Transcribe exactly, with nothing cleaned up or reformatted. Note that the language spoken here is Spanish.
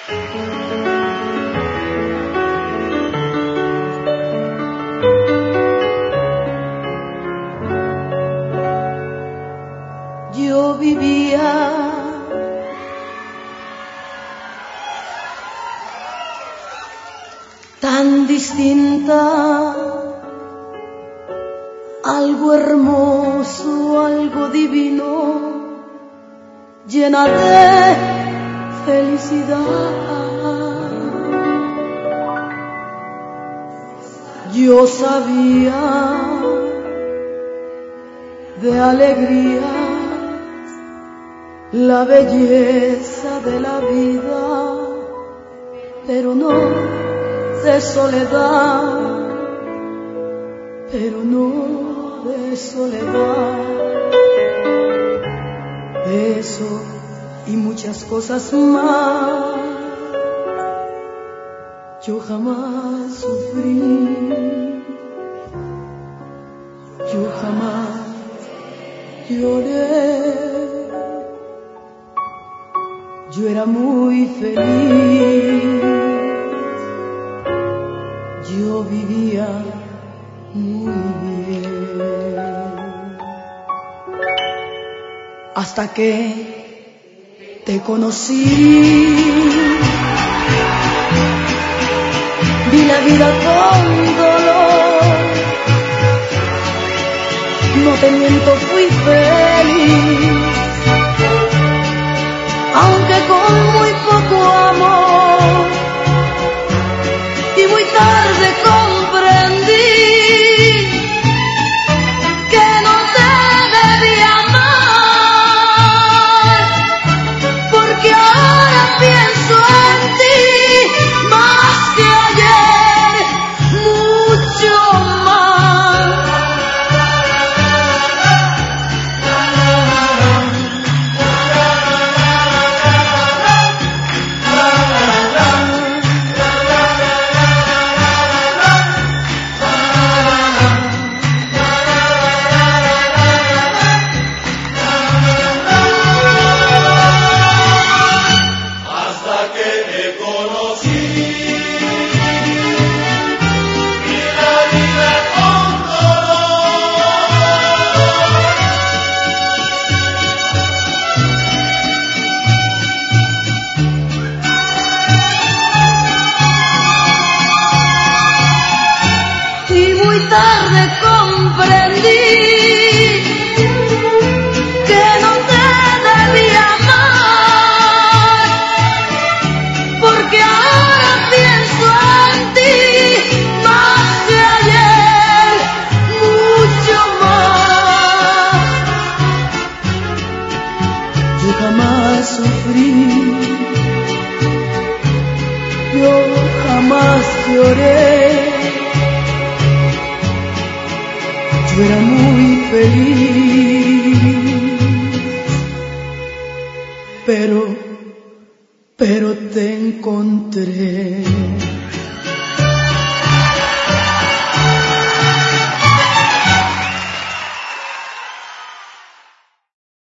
Yo vivía tan distinta, algo hermoso, algo divino, llena de felicidad. Yo sabía de alegría la belleza de la vida, pero no de soledad, pero no de soledad. Eso y muchas cosas más yo jamás sufrí, yo jamás lloré. Yo era muy feliz, yo vivía muy bien, hasta que te conocí. Vi la vida con dolor, no te miento, fui feliz, aunque con muy poco amor, y muy tarde comprendí que no te debía amar, porque ahora pienso en ti más que ayer, mucho más. Tarde comprendí que no te debía amar, porque ahora pienso en ti más que ayer, mucho más. Yo jamás sufrí, yo jamás lloré. Yo era muy feliz, pero, pero te encontré.